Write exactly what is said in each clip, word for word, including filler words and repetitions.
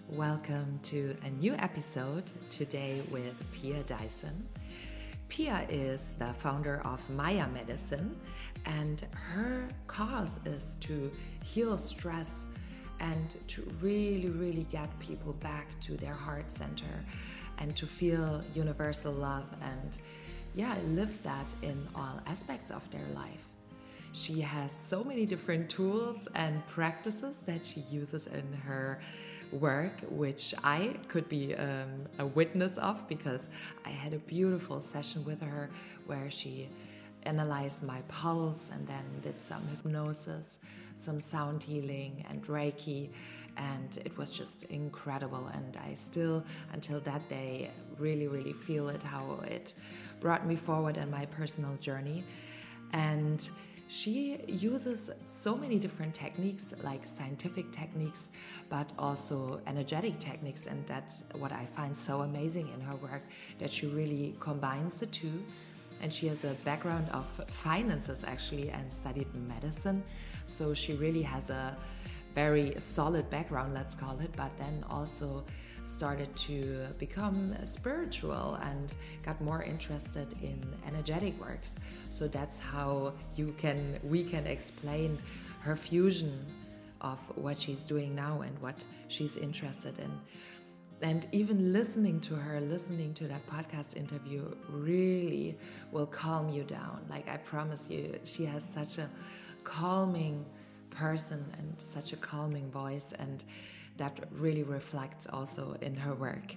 Welcome to a new episode today with Pia Dyson. Pia is the founder of Maya Medicine, and her cause is to heal stress and to really, really get people back to their heart center and to feel universal love and, yeah, live that in all aspects of their life. She has so many different tools and practices that she uses in her work, which I could be um, a witness of because I had a beautiful session with her where she analyzed my pulse and then did some hypnosis, some sound healing and Reiki, and it was just incredible. And I still, until that day, really, really feel it, how it brought me forward in my personal journey. And she uses so many different techniques, like scientific techniques, but also energetic techniques. And that's what I find so amazing in her work, that she really combines the two. And she has a background of finances, actually, and studied medicine. So she really has a very solid background, let's call it, but then also started to become spiritual and got more interested in energetic works. So that's how you can we can explain her fusion of what she's doing now and what she's interested in. And even listening to her, listening to that podcast interview really will calm you down. Like, I promise you, she has such a calming person and such a calming voice, and that really reflects also in her work.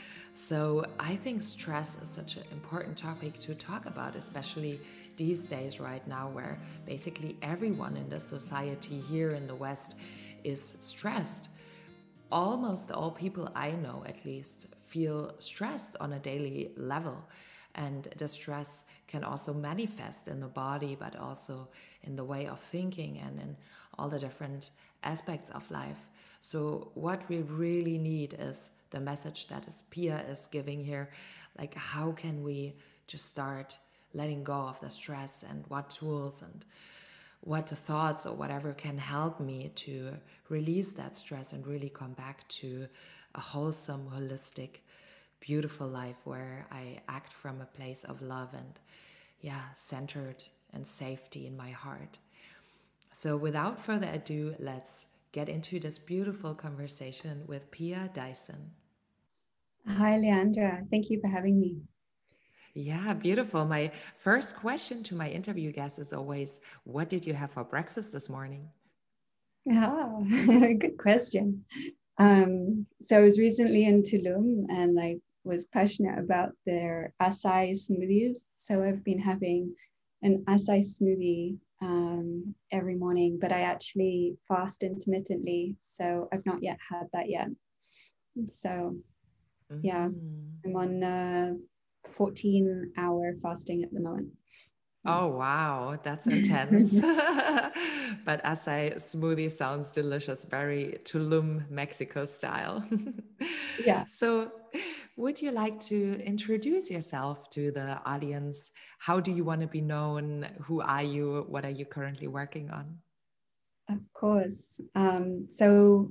So I think stress is such an important topic to talk about, especially these days right now, where basically everyone in the society here in the West is stressed. Almost all people I know, at least, feel stressed on a daily level. And the stress can also manifest in the body, but also in the way of thinking and in all the different aspects of life. So what we really need is the message that is Pia is giving here. Like, how can we just start letting go of the stress, and what tools and what thoughts or whatever can help me to release that stress and really come back to a wholesome, holistic, beautiful life where I act from a place of love and, yeah, centered and safety in my heart. So without further ado, let's get into this beautiful conversation with Pia Dyson. Hi, Leandra. Thank you for having me. Yeah, beautiful. My first question to my interview guest is always, what did you have for breakfast this morning? Ah, good question. Um, so I was recently in Tulum and I was passionate about their acai smoothies. So I've been having an acai smoothie um, every morning, but I actually fast intermittently. So I've not yet had that yet. So yeah, Mm. I'm on uh, fourteen hour fasting at the moment. So. Oh, wow, that's intense. But acai smoothie sounds delicious, very Tulum, Mexico style. Yeah. So, would you like to introduce yourself to the audience? How do you want to be known? Who are you? What are you currently working on? Of course. Um, so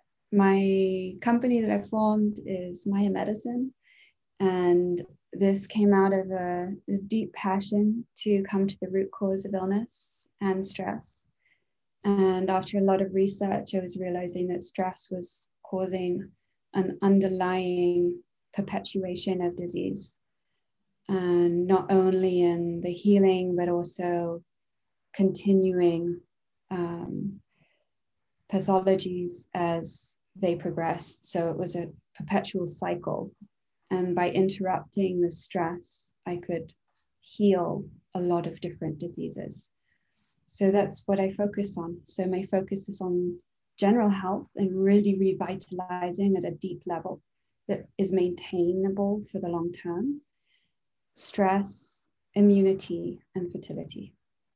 my company that I formed is Maya Medicine, and this came out of a, a deep passion to come to the root cause of illness and stress. And after a lot of research, I was realizing that stress was causing an underlying perpetuation of disease, and not only in the healing, but also continuing um, pathologies as they progressed. So it was a perpetual cycle. And by interrupting the stress, I could heal a lot of different diseases. So that's what I focus on. So my focus is on general health and really revitalizing at a deep level that is maintainable for the long term: stress, immunity, and fertility.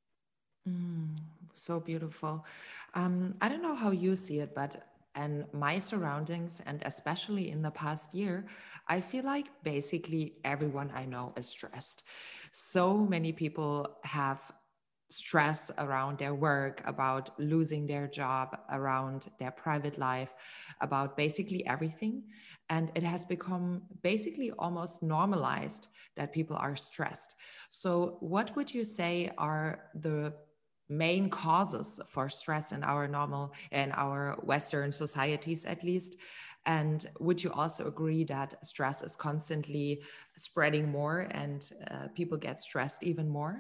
Mm, so beautiful. Um, I don't know how you see it, but and my surroundings, and especially in the past year, I feel like basically everyone I know is stressed. So many people have stress around their work, about losing their job, around their private life, about basically everything. And it has become basically almost normalized that people are stressed. So, what would you say are the main causes for stress in our normal, in our Western societies at least? And would you also agree that stress is constantly spreading more and uh, people get stressed even more?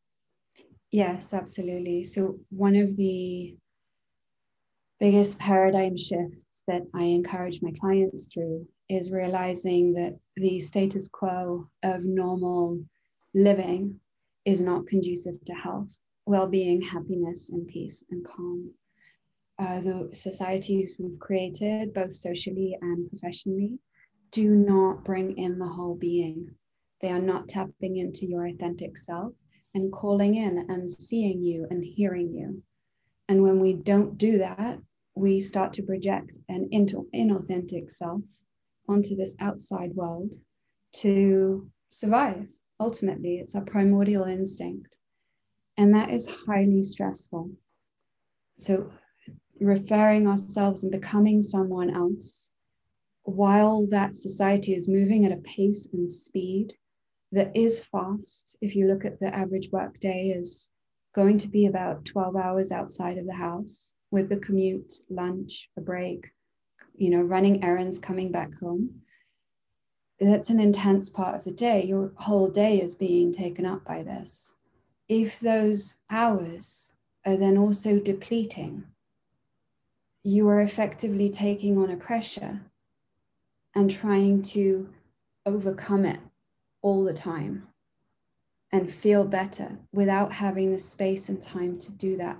Yes, absolutely. So one of the biggest paradigm shifts that I encourage my clients through is realizing that the status quo of normal living is not conducive to health, well-being, happiness, and peace and calm. Uh, the societies we've created, both socially and professionally, do not bring in the whole being. They are not tapping into your authentic self and calling in and seeing you and hearing you. And when we don't do that, we start to project an inauthentic self onto this outside world to survive. Ultimately, it's our primordial instinct. And that is highly stressful. So referring ourselves and becoming someone else while that society is moving at a pace and speed that is fast. If you look at the average work day is going to be about twelve hours outside of the house with the commute, lunch, a break, you know, running errands, coming back home. That's an intense part of the day. Your whole day is being taken up by this. If those hours are then also depleting, you are effectively taking on a pressure and trying to overcome it all the time and feel better without having the space and time to do that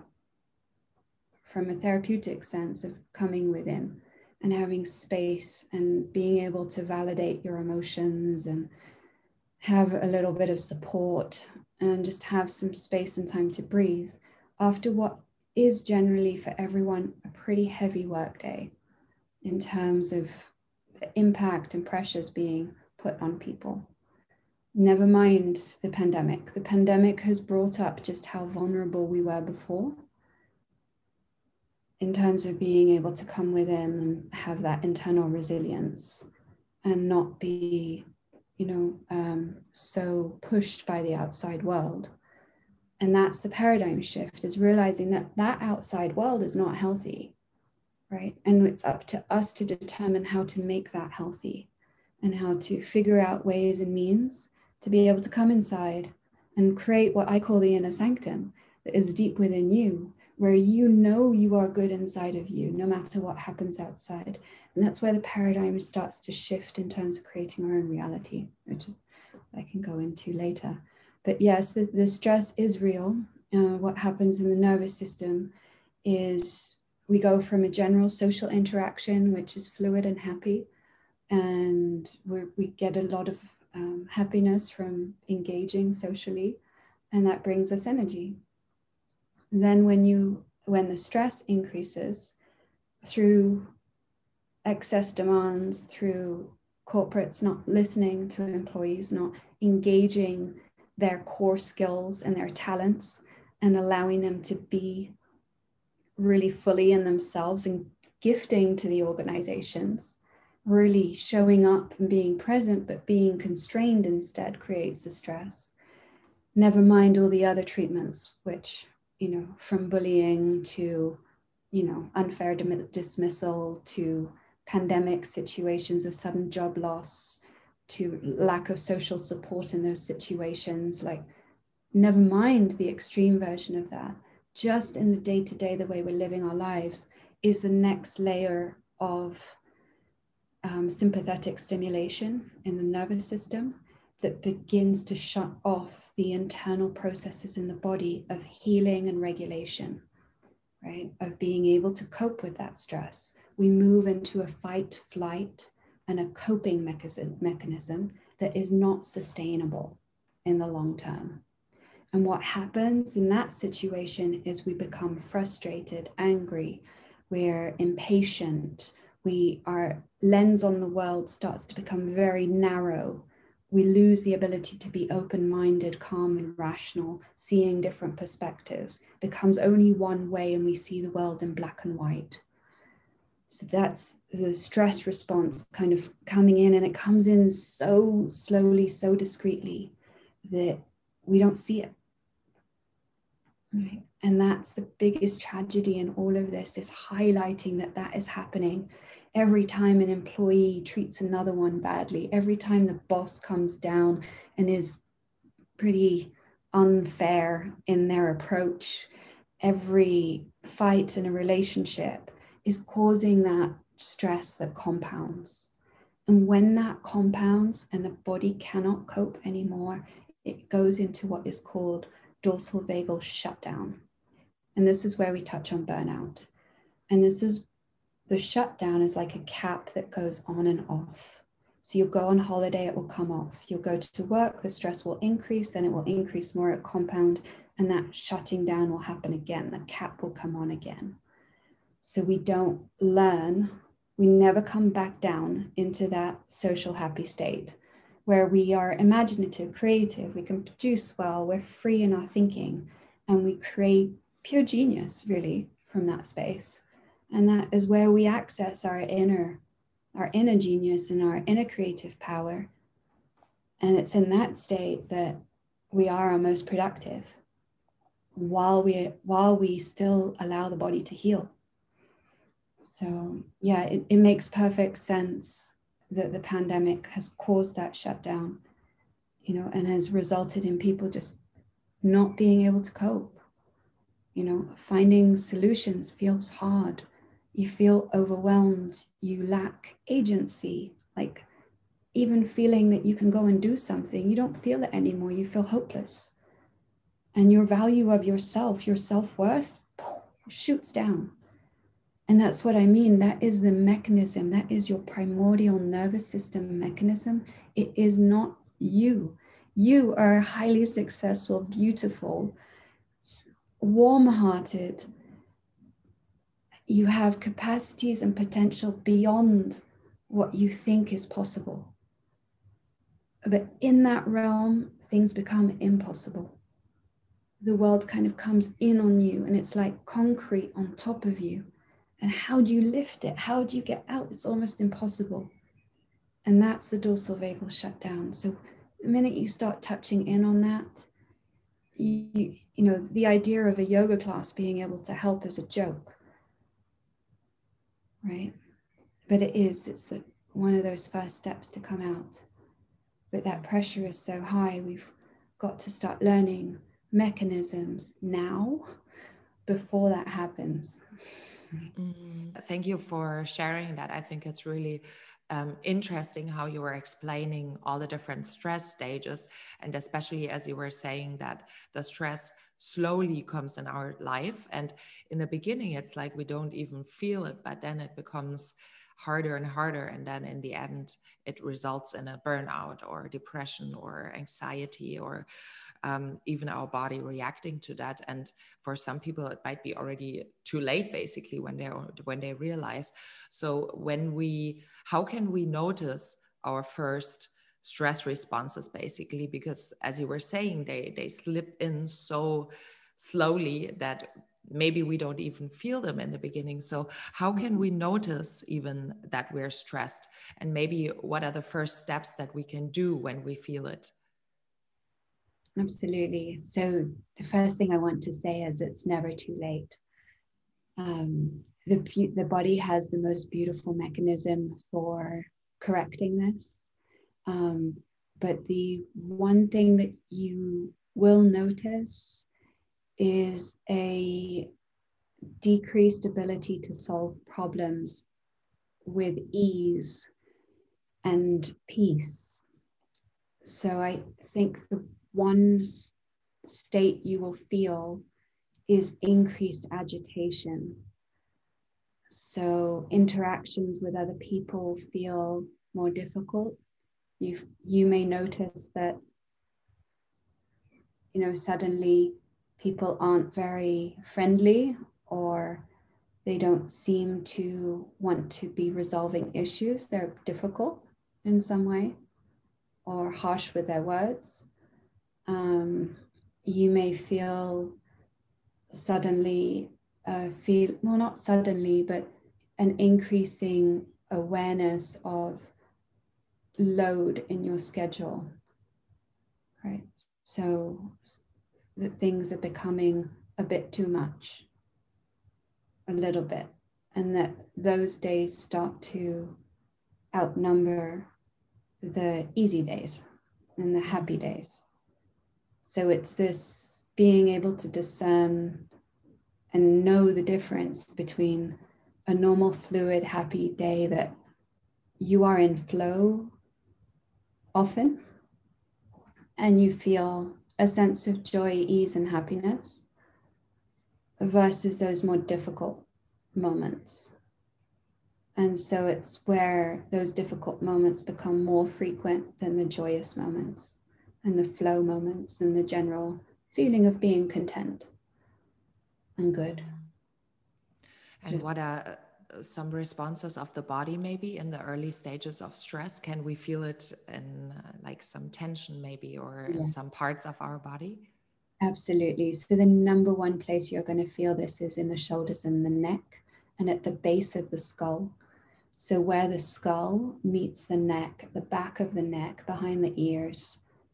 from a therapeutic sense of coming within and having space and being able to validate your emotions and have a little bit of support and just have some space and time to breathe after what is generally for everyone a pretty heavy work day in terms of the impact and pressures being put on people. Never mind the pandemic. The pandemic has brought up just how vulnerable we were before in terms of being able to come within and have that internal resilience and not be, you know, um, so pushed by the outside world. And that's the paradigm shift, is realizing that that outside world is not healthy, right? And it's up to us to determine how to make that healthy and how to figure out ways and means to be able to come inside and create what I call the inner sanctum that is deep within you, where you know you are good inside of you, no matter what happens outside. And that's where the paradigm starts to shift in terms of creating our own reality, which is I can go into later. But yes, the, the stress is real. Uh, what happens in the nervous system is we go from a general social interaction, which is fluid and happy, and we we get a lot of um, happiness from engaging socially, and that brings us energy. Then when you when the stress increases through excess demands, through corporates not listening to employees, not engaging their core skills and their talents and allowing them to be really fully in themselves and gifting to the organizations, really showing up and being present, but being constrained instead creates the stress. Never mind all the other treatments, which, you know, from bullying to, you know, unfair dismissal to pandemic situations of sudden job loss to lack of social support in those situations. Like, never mind the extreme version of that. Just in the day-to-day, the way we're living our lives is the next layer of um, sympathetic stimulation in the nervous system that begins to shut off the internal processes in the body of healing and regulation, right? Of being able to cope with that stress. We move into a fight, flight, and a coping mechanism, mechanism that is not sustainable in the long term. And what happens in that situation is we become frustrated, angry, we're impatient, we, our lens on the world starts to become very narrow. we lose the ability to be open-minded, calm and rational, seeing different perspectives. It becomes only one way and we see the world in black and white. So that's the stress response kind of coming in, and it comes in so slowly, so discreetly that we don't see it. Right? And that's the biggest tragedy in all of this, is highlighting that that is happening every time an employee treats another one badly, every time the boss comes down and is pretty unfair in their approach, every fight in a relationship is causing that stress that compounds. And when that compounds and the body cannot cope anymore, it goes into what is called dorsal vagal shutdown. And this is where we touch on burnout. And this is, the shutdown is like a cap that goes on and off. So you'll go on holiday, it will come off. You'll go to work, the stress will increase, then it will increase more at compound, and that shutting down will happen again. The cap will come on again. So we don't learn, we never come back down into that social happy state where we are imaginative, creative, we can produce well, we're free in our thinking, and we create pure genius really from that space. And that is where we access our inner, our inner genius and our inner creative power. And it's in that state that we are our most productive while we, while we still allow the body to heal. So yeah, it, it makes perfect sense that the pandemic has caused that shutdown, you know, and has resulted in people just not being able to cope. You know, finding solutions feels hard. You feel overwhelmed. You lack agency. Like even feeling that you can go and do something, you don't feel it anymore. You feel hopeless. And your value of yourself, your self-worth, shoots down. And that's what I mean. That is the mechanism. That is your primordial nervous system mechanism. It is not you. You are highly successful, beautiful, warm-hearted. You have capacities and potential beyond what you think is possible. But in that realm, things become impossible. The world kind of comes in on you, and it's like concrete on top of you. And how do you lift it? How do you get out? It's almost impossible. And that's the dorsal vagal shutdown. So the minute you start touching in on that, you, you know, the idea of a yoga class being able to help is a joke, right? But it is, it's the, one of those first steps to come out. But that pressure is so high, we've got to start learning mechanisms now before that happens. Mm, thank you for sharing that. I think it's really um, interesting how you were explaining all the different stress stages, and especially as you were saying that the stress slowly comes in our life, and in the beginning it's like we don't even feel it, but then it becomes harder and harder, and then in the end it results in a burnout or depression or anxiety, or um, even our body reacting to that. And for some people it might be already too late basically when they when they realize. So when we how can we notice our first stress responses basically, because as you were saying, they they slip in so slowly that maybe we don't even feel them in the beginning. So how can we notice even that we're stressed, and maybe what are the first steps that we can do when we feel it? Absolutely. So the first thing I want to say is it's never too late. Um, the, the body has the most beautiful mechanism for correcting this. Um, but the one thing that you will notice is a decreased ability to solve problems with ease and peace. So I think the one state you will feel is increased agitation. So interactions with other people feel more difficult. You, you may notice that, you know, suddenly people aren't very friendly, or they don't seem to want to be resolving issues. They're difficult in some way. or harsh with their words. Um, you may feel suddenly, uh, feel, well, not suddenly, but an increasing awareness of load in your schedule, right? So that things are becoming a bit too much, a little bit, and that those days start to outnumber the easy days and the happy days. So it's this being able to discern and know the difference between a normal, fluid, happy day that you are in flow often, and you feel a sense of joy, ease, and happiness, versus those more difficult moments. And so it's where those difficult moments become more frequent than the joyous moments and the flow moments and the general feeling of being content and good. And Just, what are some responses of the body maybe in the early stages of stress? Can we feel it in uh, like some tension maybe, or yeah. in some parts of our body? Absolutely. So the number one place you're going to feel this is in the shoulders and the neck and at the base of the skull. So where the skull meets the neck, the back of the neck, behind the ears.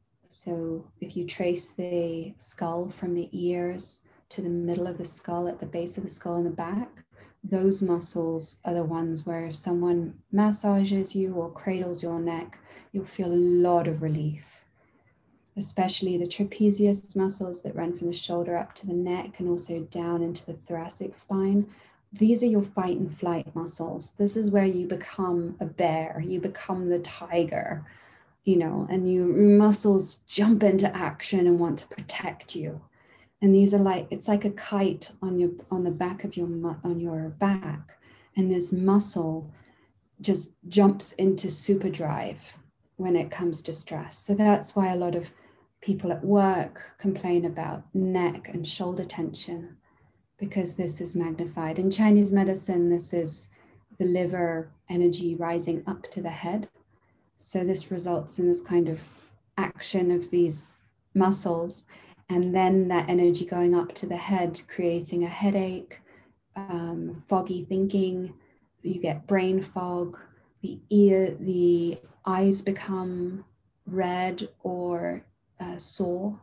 So if you trace the skull from the ears to the middle of the skull, at the base of the skull in the back, those muscles are the ones where if someone massages you or cradles your neck, you'll feel a lot of relief. Especially the trapezius muscles that run from the shoulder up to the neck and also down into the thoracic spine. These are your fight and flight muscles. This is where you become a bear, you become the tiger, you know, and your muscles jump into action and want to protect you. And these are like, it's like a kite on your, on the back of your, on your back. And this muscle just jumps into super drive when it comes to stress. So that's why a lot of people at work complain about neck and shoulder tension, because this is magnified. In Chinese medicine, this is the liver energy rising up to the head. So this results in this kind of action of these muscles, and then that energy going up to the head, creating a headache, um, foggy thinking. You get brain fog, the ear, the eyes become red or uh, sore,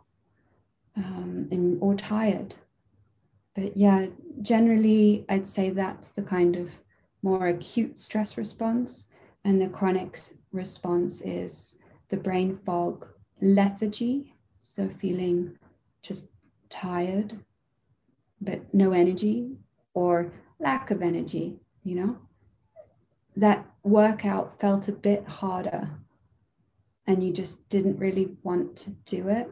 um, and or tired. But yeah, generally, I'd say that's the kind of more acute stress response. And the chronic response is the brain fog, lethargy, so feeling just tired, but no energy, or lack of energy, you know? That workout felt a bit harder and you just didn't really want to do it.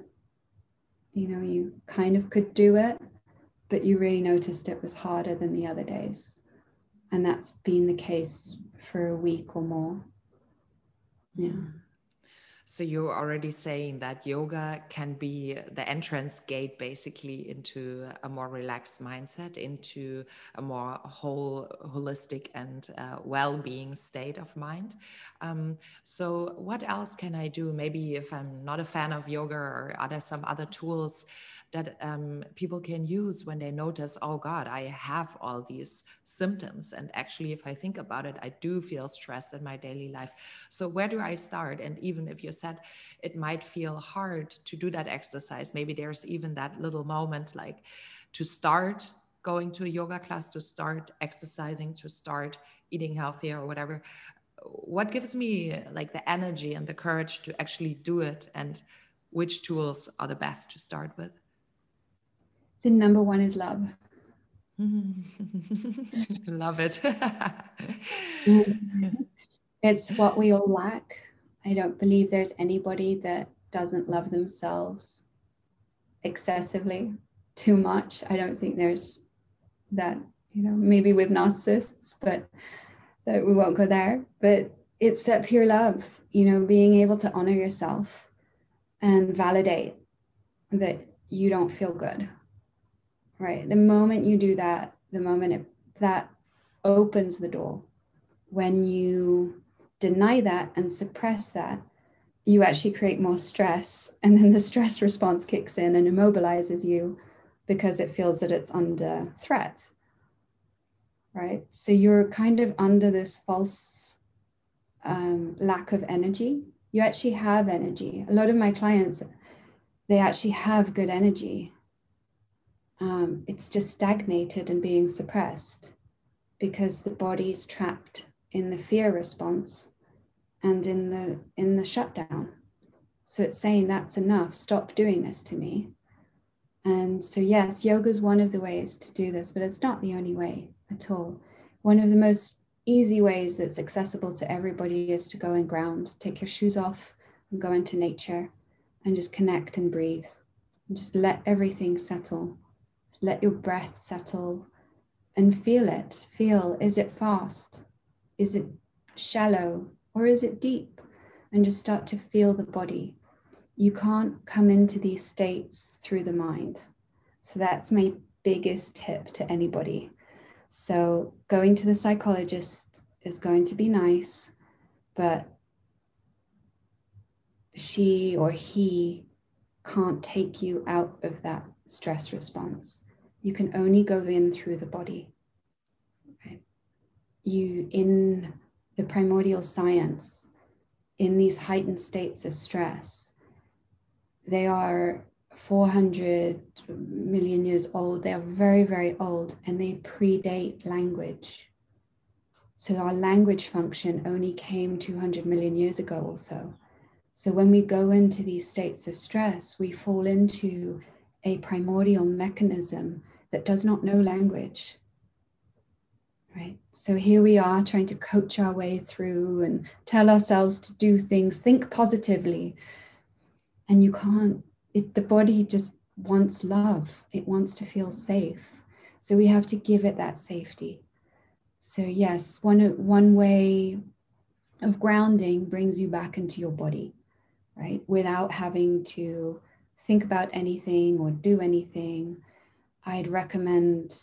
You know, you kind of could do it, but you really noticed it was harder than the other days. And that's been the case for a week or more. Yeah. So you're already saying that yoga can be the entrance gate basically into a more relaxed mindset, into a more whole, holistic and uh, well-being state of mind. Um, so what else can I do? Maybe if I'm not a fan of yoga, or are there some other tools that um, people can use when they notice, oh God, I have all these symptoms. And actually, if I think about it, I do feel stressed in my daily life. So where do I start? And even if you said it might feel hard to do that exercise, maybe there's even that little moment like to start going to a yoga class, to start exercising, to start eating healthier or whatever. What gives me like the energy and the courage to actually do it? And which tools are the best to start with? The number one is love. Love it. It's what we all lack. I don't believe there's anybody that doesn't love themselves excessively, too much. I don't think there's that, you know, maybe with narcissists, but that we won't go there. But it's that pure love, you know, being able to honor yourself and validate that you don't feel good, right? The moment you do that, the moment it, that opens the door. When you deny that and suppress that, you actually create more stress, and then the stress response kicks in and immobilizes you because it feels that it's under threat, right? So you're kind of under this false um, lack of energy. You actually have energy. A lot of my clients, they actually have good energy. Um, it's just stagnated and being suppressed because the body's trapped in the fear response and in the in the shutdown. So it's saying that's enough, stop doing this to me. And so yes, yoga is one of the ways to do this, but it's not the only way at all. One of the most easy ways that's accessible to everybody is to go and ground, take your shoes off and go into nature and just connect and breathe and just let everything settle. Just let your breath settle and feel it. Feel, is it fast? Is it shallow? Or is it deep? And just start to feel the body. You can't come into these states through the mind. So that's my biggest tip to anybody. So going to the psychologist is going to be nice, but she or he can't take you out of that stress response. You can only go in through the body. Right? You, in the primordial science, in these heightened states of stress, they are four hundred million years old. They are very, very old, and they predate language. So our language function only came two hundred million years ago or so. So when we go into these states of stress, we fall into a primordial mechanism that does not know language. Right? So here we are trying to coach our way through and tell ourselves to do things, think positively. And you can't, it, the body just wants love. It wants to feel safe. So we have to give it that safety. So yes, one, one way of grounding brings you back into your body, right? Without having to think about anything or do anything. I'd recommend,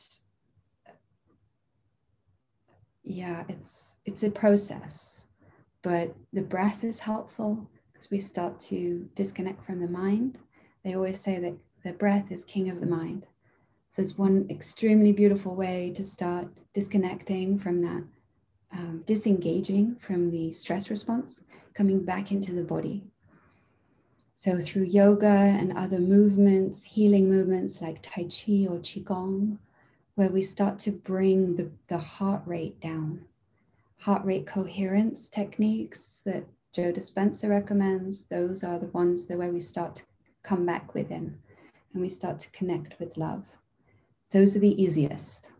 yeah, it's, it's a process, but the breath is helpful because we start to disconnect from the mind. They always say that the breath is king of the mind. So it's one extremely beautiful way to start disconnecting from that, um, disengaging from the stress response, coming back into the body. So through yoga and other movements, healing movements like Tai Chi or Qigong, where we start to bring the, the heart rate down. Heart rate coherence techniques that Joe Dispenza recommends, those are the ones that where we start to come back within and we start to connect with love. Those are the easiest.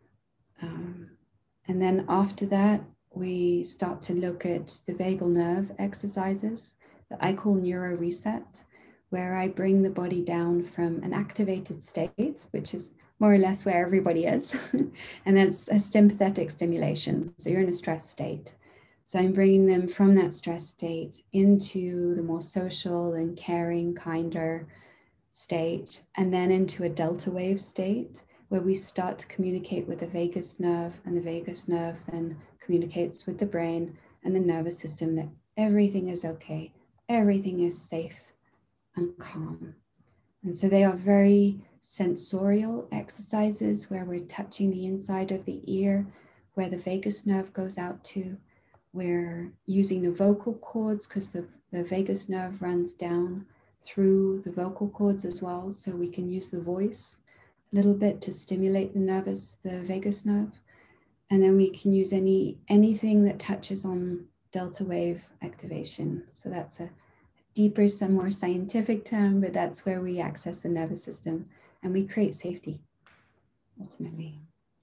Um, and then after that, we start to look at the vagal nerve exercises that I call neuro reset, where I bring the body down from an activated state, which is more or less where everybody is. And that's a sympathetic stimulation. So you're in a stress state. So I'm bringing them from that stress state into the more social and caring, kinder state, and then into a delta wave state where we start to communicate with the vagus nerve, and the vagus nerve then communicates with the brain and the nervous system that everything is okay, everything is safe and calm. And so they are very sensorial exercises where we're touching the inside of the ear, where the vagus nerve goes out to. We're using the vocal cords because the, the vagus nerve runs down through the vocal cords as well. So we can use the voice a little bit to stimulate the nervous, the vagus nerve. And then we can use any anything that touches on delta wave activation. So that's a deeper, some more scientific term, but that's where we access the nervous system and we create safety, ultimately.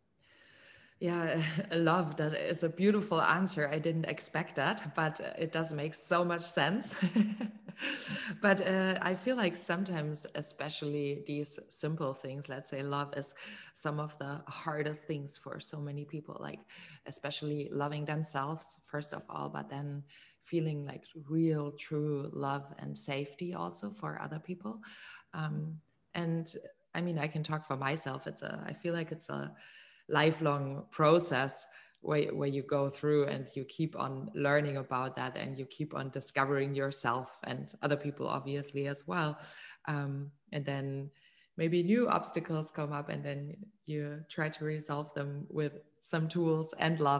Yeah, I love that. It's a beautiful answer. I didn't expect that, but it does make so much sense. But uh, I feel like sometimes, especially these simple things, let's say love is some of the hardest things for so many people, like especially loving themselves, first of all, but then feeling like real, true love and safety also for other people. Um, and I mean, I can talk for myself. It's a, I feel like it's a lifelong process where, where you go through and you keep on learning about that, and you keep on discovering yourself and other people obviously as well. Um, and then maybe new obstacles come up, and then you try to resolve them with some tools and love.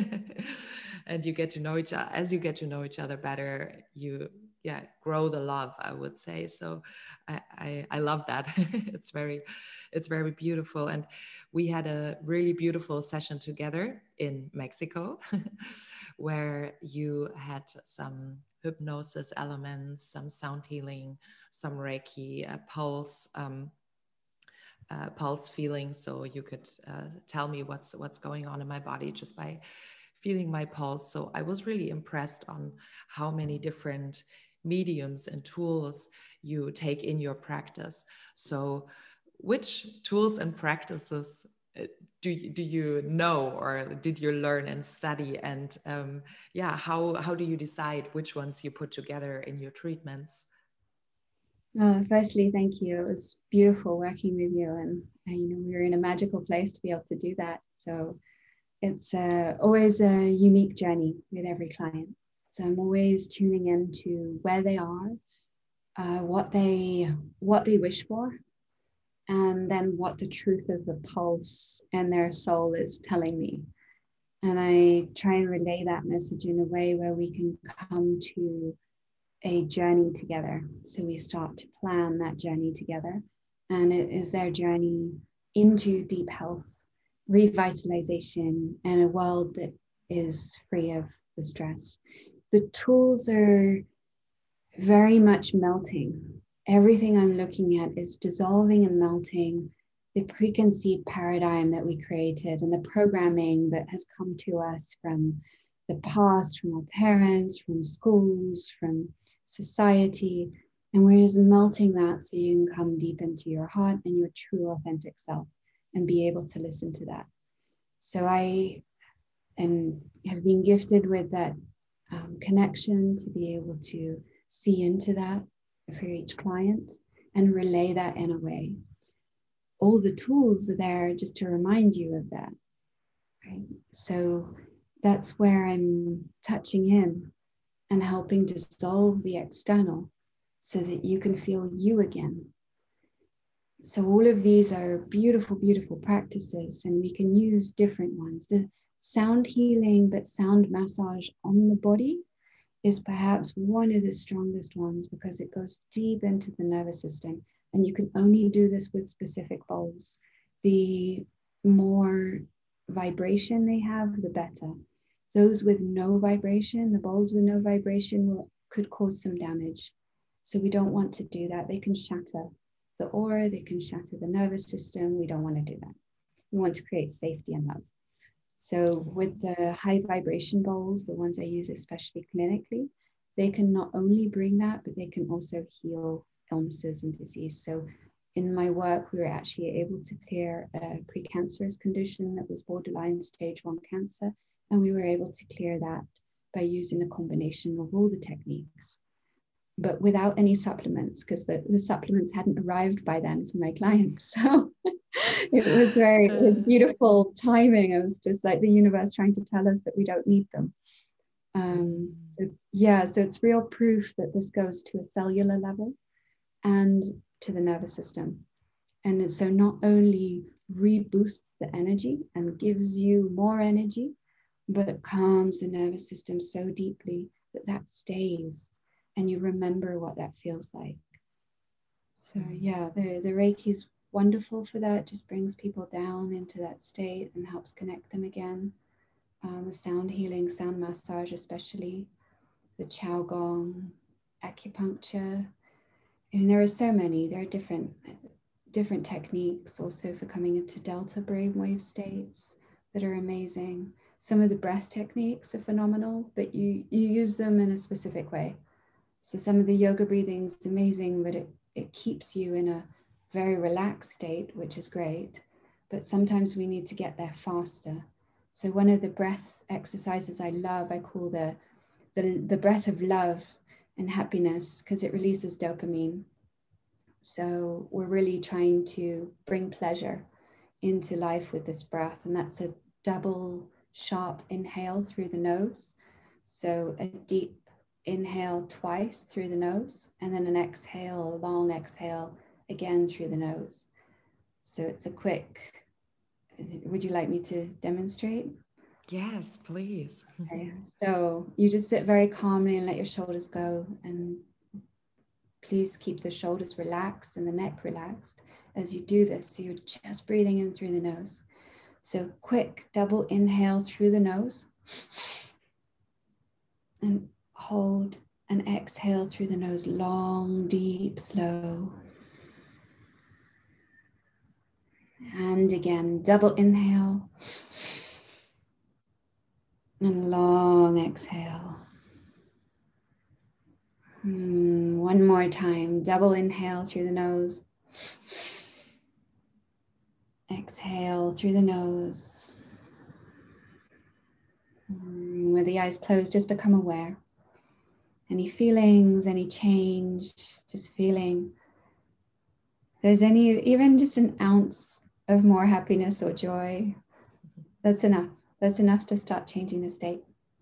And you get to know each other. As you get to know each other better, you yeah grow the love, I would say. So I I, I love that. it's very it's very beautiful. And we had a really beautiful session together in Mexico where you had some hypnosis elements, some sound healing, some Reiki, a pulse um, uh, pulse feeling. So you could uh, tell me what's what's going on in my body just by feeling my pulse. So I was really impressed on how many different mediums and tools you take in your practice. So which tools and practices uh, do you, do you know, or did you learn and study? And um, yeah, how, how do you decide which ones you put together in your treatments? Well, firstly, thank you. It was beautiful working with you, and uh, you know, we were in a magical place to be able to do that. So it's uh, always a unique journey with every client. So I'm always tuning into where they are, uh, what they what they wish for, and then what the truth of the pulse and their soul is telling me. And I try and relay that message in a way where we can come to a journey together. So we start to plan that journey together, and it is their journey into deep health, revitalization, and a world that is free of the stress. The tools are very much melting. Everything I'm looking at is dissolving and melting the preconceived paradigm that we created and the programming that has come to us from the past, from our parents, from schools, from society. And we're just melting that so you can come deep into your heart and your true authentic self and be able to listen to that. So I am, have been gifted with that um, connection to be able to see into that for each client and relay that in a way. All the tools are there just to remind you of that, right? So that's where I'm touching in and helping dissolve the external so that you can feel you again. So all of these are beautiful, beautiful practices, and we can use different ones. The sound healing, but sound massage on the body is perhaps one of the strongest ones because it goes deep into the nervous system, and you can only do this with specific bowls. The more vibration they have, the better. Those with no vibration, the bowls with no vibration will, could cause some damage. So we don't want to do that. They can shatter the aura, they can shatter the nervous system. We don't want to do that. We want to create safety and love. So with the high vibration bowls, the ones I use especially clinically, they can not only bring that, but they can also heal illnesses and disease. So in my work, we were actually able to clear a precancerous condition that was borderline stage one cancer. And we were able to clear that by using a combination of all the techniques, but without any supplements, because the, the supplements hadn't arrived by then for my clients. So it was very, it was beautiful timing. It was just like the universe trying to tell us that we don't need them. Um, it, yeah, so it's real proof that this goes to a cellular level and to the nervous system. And so not only reboosts the energy and gives you more energy, but calms the nervous system so deeply that that stays and you remember what that feels like. So yeah, the, the Reiki is wonderful for that. It just brings people down into that state and helps connect them again. Um, the sound healing, sound massage especially, the Qigong Gong, acupuncture. And there are so many, there are different, different techniques also for coming into delta brainwave states that are amazing. Some of the breath techniques are phenomenal, but you, you use them in a specific way. So some of the yoga breathing is amazing, but it, it keeps you in a very relaxed state, which is great. But sometimes we need to get there faster. So one of the breath exercises I love, I call the, the, the breath of love and happiness, because it releases dopamine. So we're really trying to bring pleasure into life with this breath. And that's a double sharp inhale through the nose. So a deep inhale twice through the nose, and then an exhale, a long exhale again through the nose. So it's a quick, would you like me to demonstrate? Yes, please. Okay. So you just sit very calmly and let your shoulders go, and please keep the shoulders relaxed and the neck relaxed as you do this. So you're just breathing in through the nose. So quick double inhale through the nose and hold and exhale through the nose, long, deep, slow. And again, double inhale and long exhale. Mm, one more time, double inhale through the nose. Exhale through the nose. Mm, with the eyes closed, just become aware. Any feelings, any change, just feeling. If there's any, even just an ounce of more happiness or joy, that's enough. That's enough to start changing the state.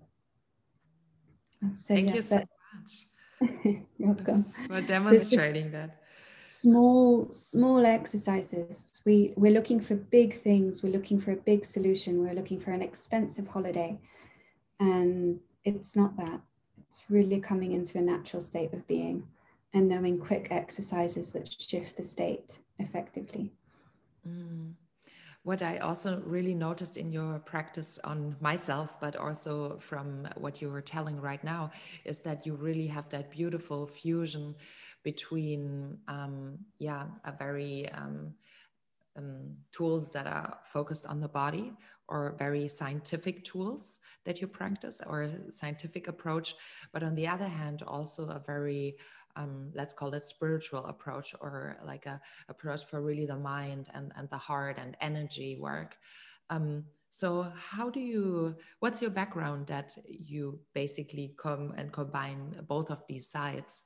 So Thank yes, you so that, much. you're welcome. For demonstrating that. Small, small exercises. We, we're looking for big things. We're looking for a big solution. We're looking for an expensive holiday. And it's not that. It's really coming into a natural state of being and knowing quick exercises that shift the state effectively. Mm. What I also really noticed in your practice on myself, but also from what you were telling right now, is that you really have that beautiful fusion between, um, yeah, a very um, um, tools that are focused on the body, or very scientific tools that you practice, or a scientific approach, but on the other hand, also a very Um, let's call it spiritual approach, or like a approach for really the mind and, and the heart and energy work. Um, so how do you, what's your background that you basically come and combine both of these sides?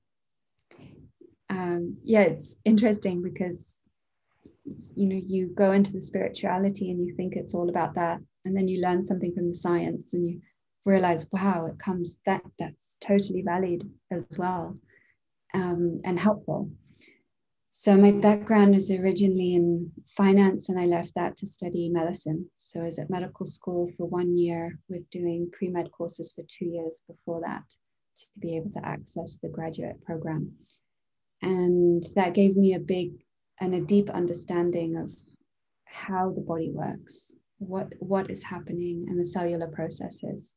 Um, yeah, it's interesting because, you know, you go into the spirituality and you think it's all about that. And then you learn something from the science and you realize, wow, it comes that that's totally valid as well. Um, and helpful. So my background is originally in finance, and I left that to study medicine. So I was at medical school for one year with doing pre-med courses for two years before that to be able to access the graduate program. And that gave me a big and a deep understanding of how the body works, what, what is happening, and the cellular processes.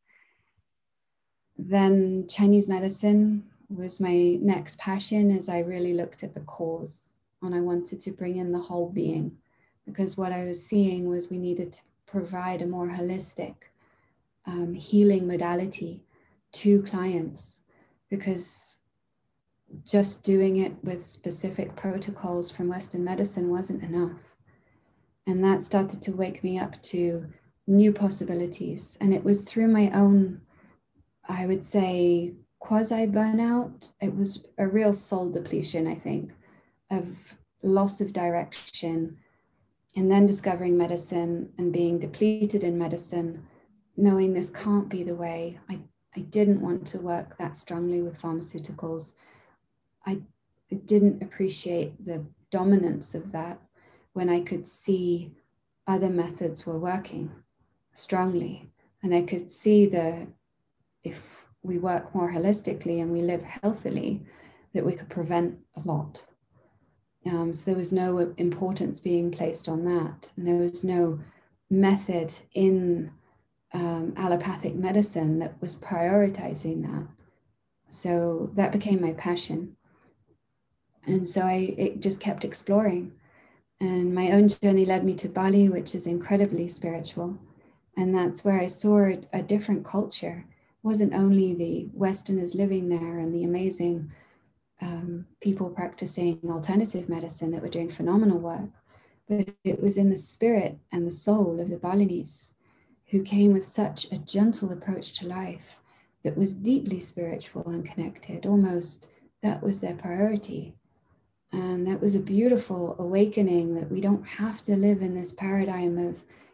Then Chinese medicine was my next passion, as I really looked at the cause and I wanted to bring in the whole being, because what I was seeing was we needed to provide a more holistic um, healing modality to clients, because just doing it with specific protocols from Western medicine wasn't enough. And that started to wake me up to new possibilities. And it was through my own, I would say, quasi burnout. It was a real soul depletion, I think, of loss of direction, and then discovering medicine and being depleted in medicine, knowing this can't be the way. I, I didn't want to work that strongly with pharmaceuticals. I, I didn't appreciate the dominance of that when I could see other methods were working strongly. And I could see the, if we work more holistically and we live healthily, that we could prevent a lot. Um, so there was no importance being placed on that. And there was no method in um, allopathic medicine that was prioritizing that. So that became my passion. And so I it just kept exploring. And my own journey led me to Bali, which is incredibly spiritual. And that's where I saw a, a different culture. It wasn't only the Westerners living there and the amazing um, people practicing alternative medicine that were doing phenomenal work, but it was in the spirit and the soul of the Balinese, who came with such a gentle approach to life that was deeply spiritual and connected. Almost that was their priority. And that was a beautiful awakening, that we don't have to live in this paradigm of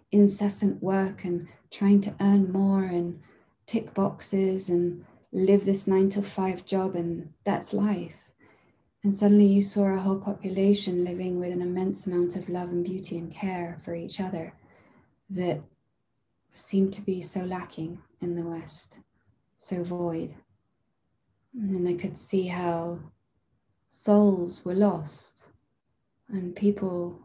incessant work and trying to earn more and tick boxes and live this nine to five job, and that's life. And suddenly you saw a whole population living with an immense amount of love and beauty and care for each other that seemed to be so lacking in the West, so void. And then I could see how souls were lost and people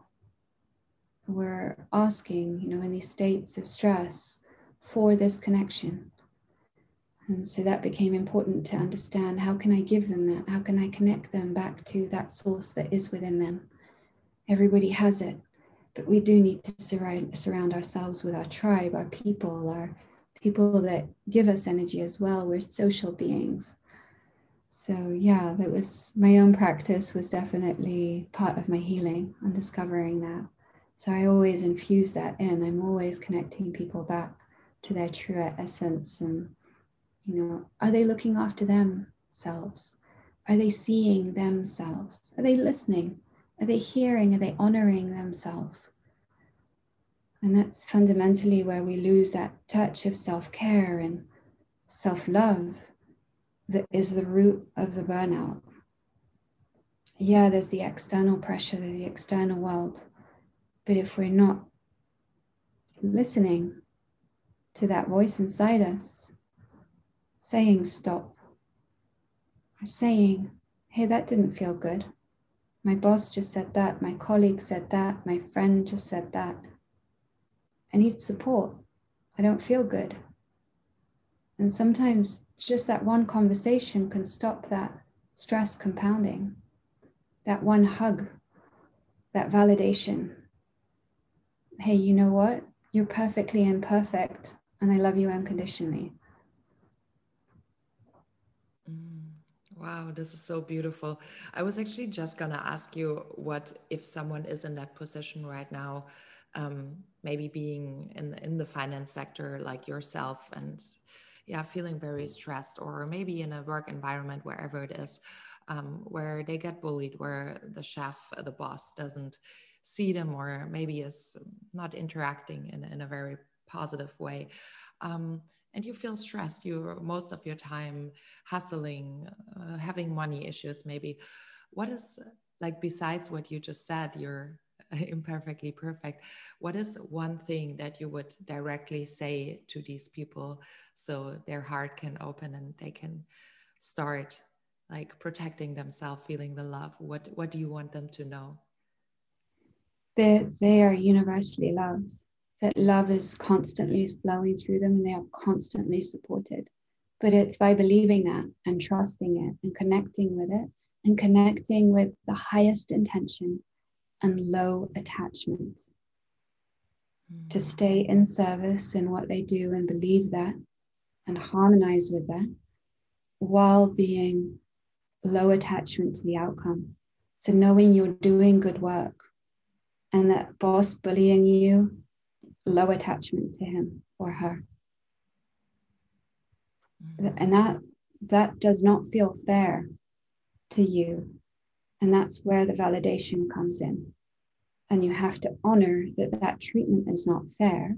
were asking, you know, in these states of stress for this connection. And so that became important to understand, how can I give them that? How can I connect them back to that source that is within them? Everybody has it, but we do need to surround, surround ourselves with our tribe, our people, our people that give us energy as well. We're social beings. So yeah, that was my own practice, was definitely part of my healing and discovering that. So I always infuse that in. I'm always connecting people back to their true essence. And, you know, are they looking after themselves? Are they seeing themselves? Are they listening? Are they hearing? Are they honoring themselves? And that's fundamentally where we lose that touch of self-care and self-love that is the root of the burnout. Yeah, there's the external pressure, there's the external world. But if we're not listening to that voice inside us, saying stop, or saying, hey, that didn't feel good. My boss just said that, my colleague said that, my friend just said that. I need support. I don't feel good. And sometimes just that one conversation can stop that stress compounding. That one hug, that validation. Hey, you know what? You're perfectly imperfect, and I love you unconditionally. Mm, wow, this is so beautiful. I was actually just gonna ask you, what if someone is in that position right now, um, maybe being in in the finance sector like yourself, and yeah, feeling very stressed, or maybe in a work environment, wherever it is, um, where they get bullied, where the chef, the boss doesn't see them, or maybe is not interacting in, in a very positive way. Um, and you feel stressed, you're most of your time hustling, uh, having money issues, maybe. What is, like, besides what you just said, you're imperfectly perfect, what is one thing that you would directly say to these people so their heart can open and they can start like protecting themselves, feeling the love? What what do you want them to know? They, they are universally loved, that love is constantly flowing through them and they are constantly supported. But it's by believing that and trusting it and connecting with it and connecting with the highest intention and low attachment. Mm. To stay in service in what they do and believe that and harmonize with that while being low attachment to the outcome. So knowing you're doing good work, and that boss bullying you, low attachment to him or her. Mm-hmm. And that that does not feel fair to you. And that's where the validation comes in. And you have to honor that that treatment is not fair.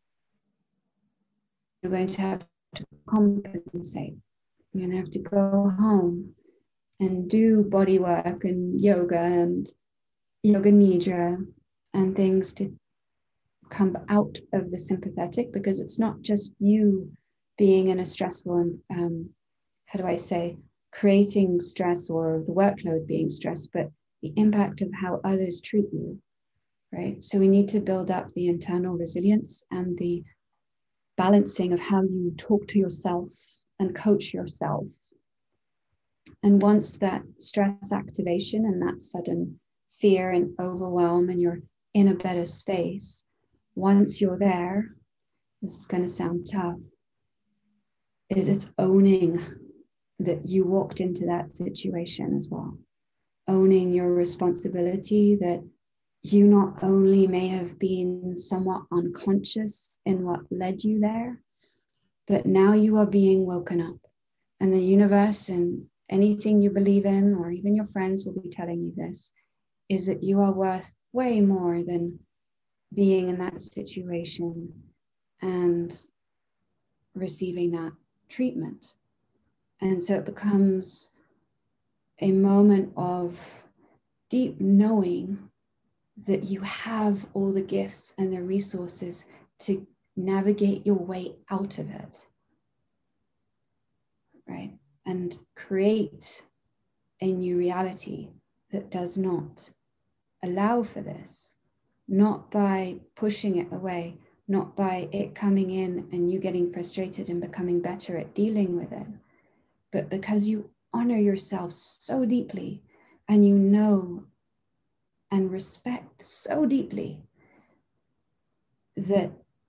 You're going to have to compensate. You're going to have to go home and do body work and yoga and yoga nidra and things to come out of the sympathetic, because it's not just you being in a stressful, um, how do I say, creating stress or the workload being stress, but the impact of how others treat you, right? So we need to build up the internal resilience and the balancing of how you talk to yourself and coach yourself. And once that stress activation and that sudden fear and overwhelm, and you're in a better space, once you're there, this is going to sound tough, is it's owning that you walked into that situation as well. Owning your responsibility, that you not only may have been somewhat unconscious in what led you there, but now you are being woken up. And the universe and anything you believe in, or even your friends will be telling you this, is that you are worth way more than being in that situation and receiving that treatment. And so it becomes a moment of deep knowing that you have all the gifts and the resources to navigate your way out of it, right? And create a new reality that does not allow for this, not by pushing it away, not by it coming in and you getting frustrated and becoming better at dealing with it, but because you honor yourself so deeply and you know and respect so deeply that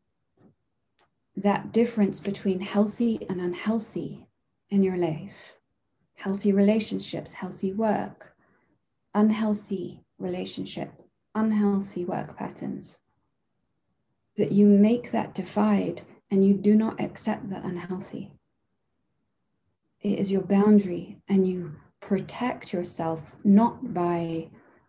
that difference between healthy and unhealthy in your life, healthy relationships, healthy work, unhealthy relationship, unhealthy work patterns, that you make that divide and you do not accept the unhealthy. It is your boundary, and you protect yourself not by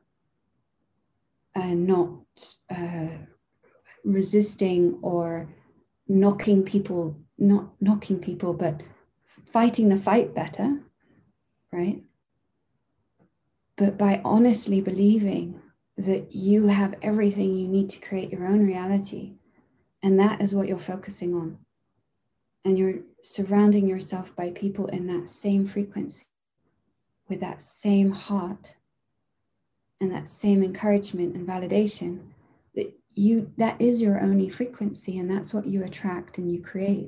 uh, not uh, resisting or knocking people, not knocking people, but fighting the fight better, right? But by honestly believing that you have everything you need to create your own reality. And that is what you're focusing on. And you're surrounding yourself by people in that same frequency, with that same heart and that same encouragement and validation, that you, that is your only frequency, and that's what you attract and you create.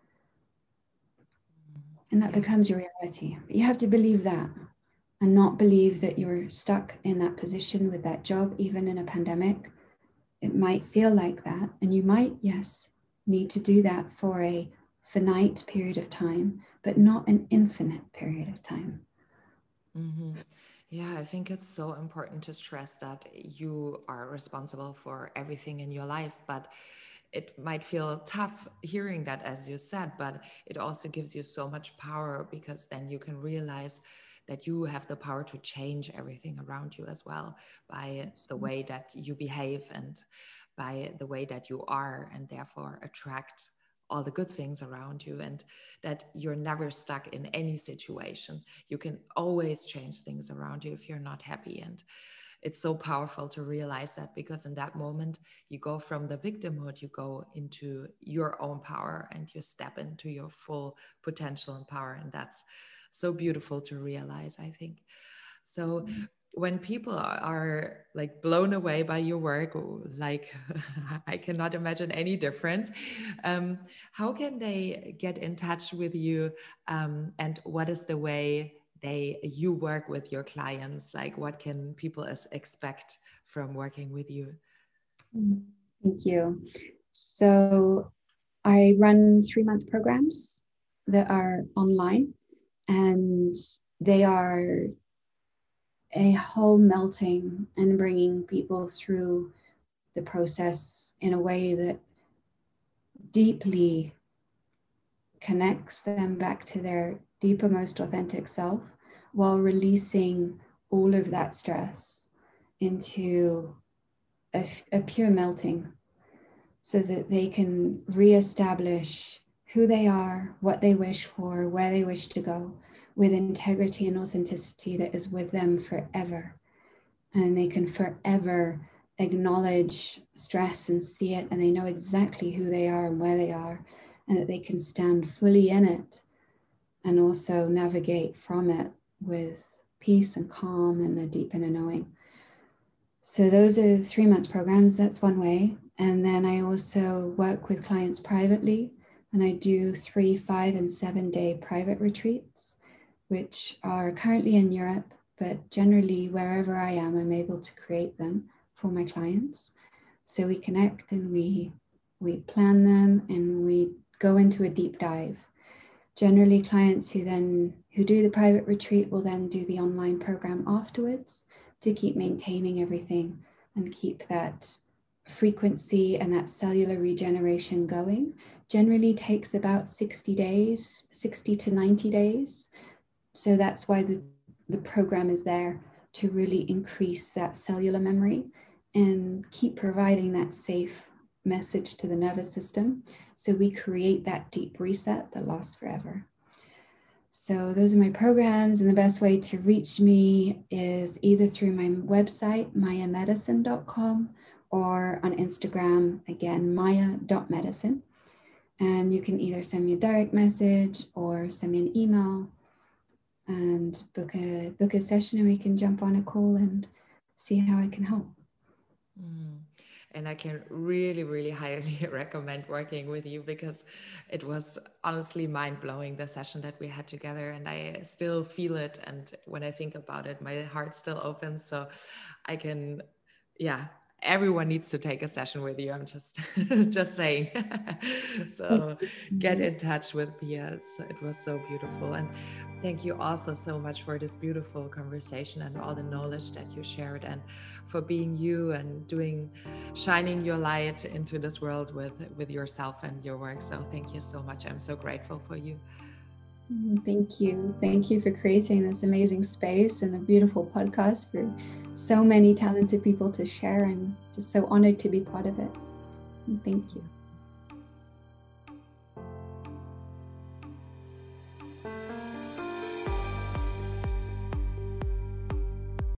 And that becomes your reality. But you have to believe that, and not believe that you're stuck in that position with that job, even in a pandemic. It might feel like that, and you might, yes, need to do that for a finite period of time, but not an infinite period of time. Mm-hmm. Yeah, I think it's so important to stress that you are responsible for everything in your life, but it might feel tough hearing that, as you said, but it also gives you so much power, because then you can realize that you have the power to change everything around you as well, by the way that you behave and by the way that you are, and therefore attract all the good things around you, and that you're never stuck in any situation. You can always change things around you if you're not happy. And it's so powerful to realize that, because in that moment you go from the victimhood, you go into your own power, and you step into your full potential and power. And that's so beautiful to realize, I think. So mm-hmm. when people are, are like blown away by your work, like I cannot imagine any different, um, how can they get in touch with you, um, and what is the way they you work with your clients? Like, what can people expect from working with you? Thank you. So I run three month programs that are online, and they are a whole melting and bringing people through the process in a way that deeply connects them back to their deeper, most authentic self, while releasing all of that stress into a, a pure melting, so that they can reestablish who they are, what they wish for, where they wish to go, with integrity and authenticity that is with them forever. And they can forever acknowledge stress and see it, and they know exactly who they are and where they are, and that they can stand fully in it and also navigate from it with peace and calm and a deep inner knowing. So those are the three month programs. That's one way. And then I also work with clients privately, and I do three, five, and seven day private retreats, which are currently in Europe, but generally wherever I am, I'm able to create them for my clients. So we connect and we we plan them and we go into a deep dive. Generally, clients who then who do the private retreat will then do the online program afterwards, to keep maintaining everything and keep that frequency and that cellular regeneration going. Generally takes about sixty days, sixty to ninety days. So that's why the, the program is there, to really increase that cellular memory and keep providing that safe message to the nervous system. So we create that deep reset that lasts forever. So those are my programs, and the best way to reach me is either through my website, maya medicine dot com, or on Instagram, again, maya dot medicine. And you can either send me a direct message or send me an email and book a book a session, and we can jump on a call and see how I can help. Mm. And I can really, really highly recommend working with you, because it was honestly mind-blowing, the session that we had together, and I still feel it. And when I think about it, my heart still opens. So I can, yeah, everyone needs to take a session with you. I'm just, just saying. So get in touch with Pia. So it was so beautiful. And thank you also so much for this beautiful conversation and all the knowledge that you shared, and for being you and doing, shining your light into this world with, with yourself and your work. So thank you so much. I'm so grateful for you. Thank you. Thank you for creating this amazing space and a beautiful podcast for so many talented people to share. I'm just so honored to be part of it. Thank you.